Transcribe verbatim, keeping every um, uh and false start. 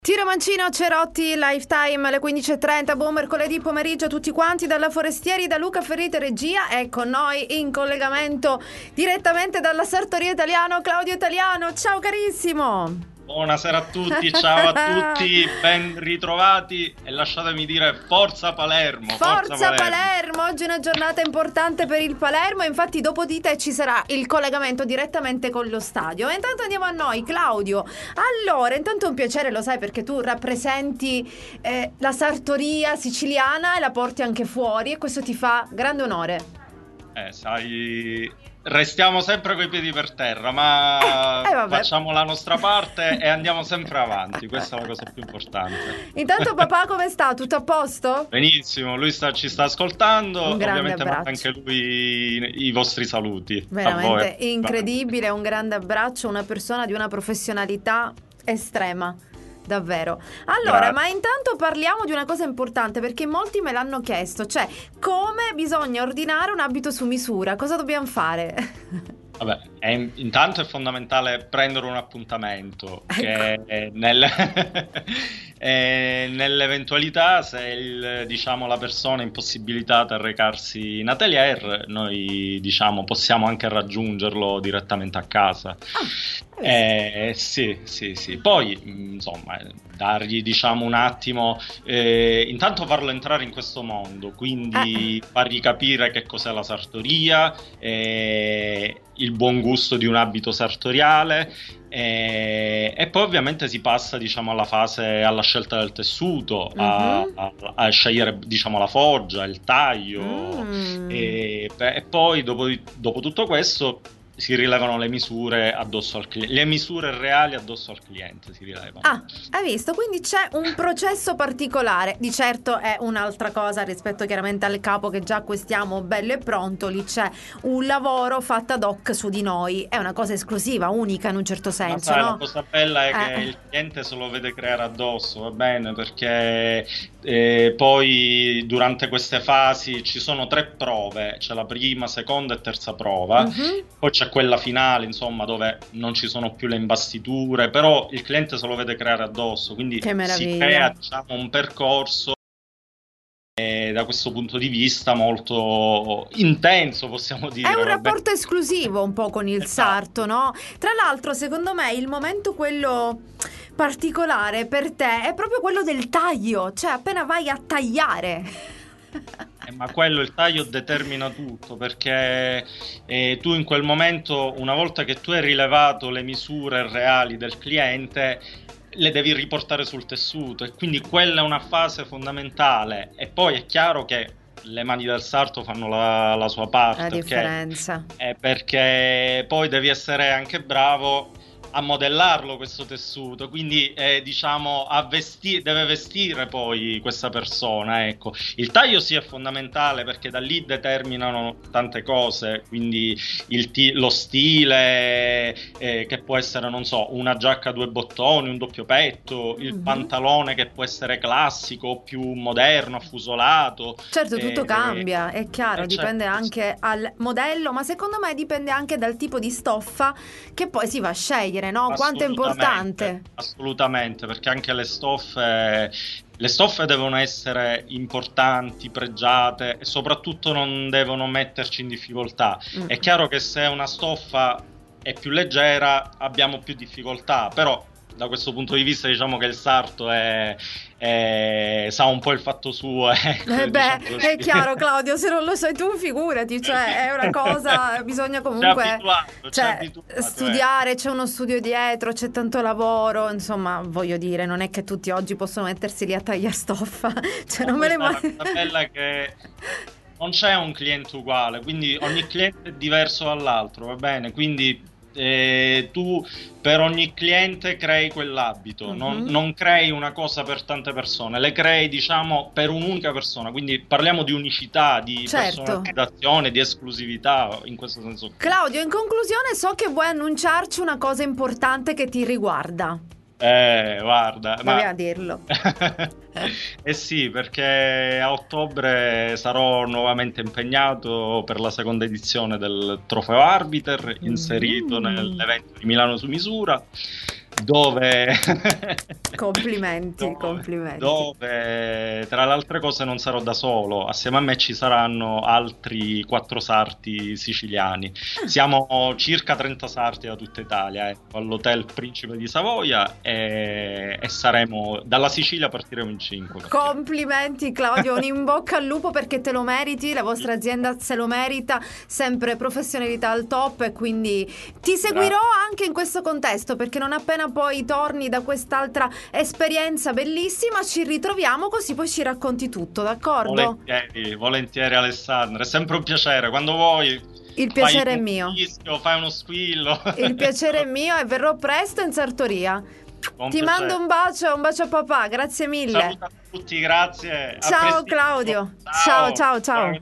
Tiro Mancino, Cerotti, Lifetime, alle quindici e trenta, buon mercoledì pomeriggio a tutti quanti dalla Forestieri, da Luca Ferrite regia, e con noi in collegamento direttamente dalla Sartoria Italiano, Claudio Italiano. Ciao carissimo! Buonasera a tutti, ciao a tutti, ben ritrovati e lasciatemi dire forza Palermo, forza, forza Palermo. Palermo. Oggi è una giornata importante per il Palermo, infatti dopo di te ci sarà il collegamento direttamente con lo stadio. E intanto andiamo a noi, Claudio. Allora, intanto è un piacere, lo sai, perché tu rappresenti eh, la Sartoria siciliana e la porti anche fuori, e questo ti fa grande onore. Eh, sai, restiamo sempre coi piedi per terra, ma eh, eh, facciamo la nostra parte e andiamo sempre avanti, questa è la cosa più importante. Intanto papà come sta? Tutto a posto? Benissimo, lui sta, ci sta ascoltando, un grande ovviamente abbraccio. manda anche lui i, i vostri saluti. Veramente incredibile, un grande abbraccio, una persona di una professionalità estrema. Davvero. Allora, Grazie. Ma intanto parliamo di una cosa importante, perché molti me l'hanno chiesto, cioè come bisogna ordinare un abito su misura, cosa dobbiamo fare? Vabbè, è, intanto è fondamentale prendere un appuntamento, ecco. Che è nel, è nell'eventualità, se il, diciamo, la persona è impossibilitata a recarsi in atelier, noi diciamo possiamo anche raggiungerlo direttamente a casa. Ah, eh, sì, sì, sì. Poi, insomma, dargli diciamo un attimo, eh, intanto farlo entrare in questo mondo, quindi eh. fargli capire che cos'è la sartoria, eh, il buon gusto di un abito sartoriale, e, e poi ovviamente si passa diciamo alla fase, alla scelta del tessuto, a, uh-huh. a, a scegliere diciamo la foggia, il taglio, mm. e, e poi dopo, dopo tutto questo si rilevano le misure addosso al cliente, le misure reali addosso al cliente si rilevano. Ah, hai visto? Quindi c'è un processo particolare. Di certo è un'altra cosa rispetto chiaramente al capo che già acquistiamo bello e pronto. Lì c'è un lavoro fatto ad hoc su di noi. È una cosa esclusiva, unica in un certo senso, ma sai, no? La cosa bella è eh. che il cliente se lo vede creare addosso, va bene? Perché eh, poi durante queste fasi ci sono tre prove. C'è la prima, seconda e terza prova. Uh-huh. Poi c'è quella finale, insomma, dove non ci sono più le imbastiture, però il cliente se lo vede creare addosso, quindi si crea diciamo un percorso eh, da questo punto di vista molto intenso, possiamo dire. È un rapporto bene. esclusivo un po' con il esatto. sarto, no? Tra l'altro, secondo me, il momento quello particolare per te è proprio quello del taglio, cioè appena vai a tagliare. Eh, ma quello, il taglio determina tutto, perché eh, tu in quel momento, una volta che tu hai rilevato le misure reali del cliente, le devi riportare sul tessuto, e quindi quella è una fase fondamentale. E poi è chiaro che le mani del sarto fanno la, la sua parte, la differenza, okay? Eh, perché poi devi essere anche bravo a modellarlo questo tessuto, quindi eh, diciamo a vesti- deve vestire poi questa persona, ecco. Il taglio sì è fondamentale, perché da lì determinano tante cose, quindi il ti- lo stile eh, che può essere, non so, una giacca a due bottoni, un doppio petto, il mm-hmm. pantalone che può essere classico o più moderno, affusolato. Certo, tutto eh, cambia, è chiaro, eh, dipende certo. anche al modello, ma secondo me dipende anche dal tipo di stoffa che poi si va a scegliere, no? Quanto è importante. Assolutamente, perché anche le stoffe le stoffe devono essere importanti, pregiate, e soprattutto non devono metterci in difficoltà. Mm. È chiaro che se una stoffa è più leggera abbiamo più difficoltà, però da questo punto di vista diciamo che il sarto è, è, sa un po' il fatto suo. Ecco, eh beh, diciamo è chiaro, Claudio, se non lo sai tu figurati, cioè è una cosa, bisogna comunque c'è abituato, cioè, c'è abituato, studiare, eh. c'è uno studio dietro, c'è tanto lavoro, insomma, voglio dire, non è che tutti oggi possono mettersi lì a tagliare stoffa, cioè no, non me ne mai... La cosa bella è che non c'è un cliente uguale, quindi ogni cliente è diverso dall'altro, va bene? Quindi eh, tu per ogni cliente crei quell'abito, uh-huh. non, non crei una cosa per tante persone, le crei diciamo per un'unica persona, quindi parliamo di unicità, di certo. personalizzazione, di esclusività, in questo senso. Claudio, in conclusione so che vuoi annunciarci una cosa importante che ti riguarda. Eh, guarda, doveva ma... dirlo. Eh sì, perché a ottobre sarò nuovamente impegnato per la seconda edizione del Trofeo Arbiter, inserito mm. nell'evento di Milano su misura, dove complimenti, dove, complimenti. dove tra le altre cose non sarò da solo, assieme a me ci saranno altri quattro sarti siciliani. Siamo circa trenta sarti da tutta Italia, ecco, all'Hotel Principe di Savoia, e, e saremo dalla Sicilia, partiremo in cinque. Complimenti Claudio, un in bocca al lupo, perché te lo meriti, la vostra azienda se lo merita, sempre professionalità al top, e quindi ti seguirò Grazie. anche in questo contesto, perché non appena poi torni da quest'altra esperienza bellissima ci ritroviamo, così poi ci racconti tutto, d'accordo? Volentieri, volentieri Alessandra, è sempre un piacere, quando vuoi. Il piacere Fai è un mio. fischio, fai uno squillo. Il piacere è mio e verrò presto in sartoria. Con Ti piacere. mando un bacio, un bacio a papà, grazie mille. Saluto a tutti, grazie. A Ciao prestissimo. Claudio. Ciao ciao ciao.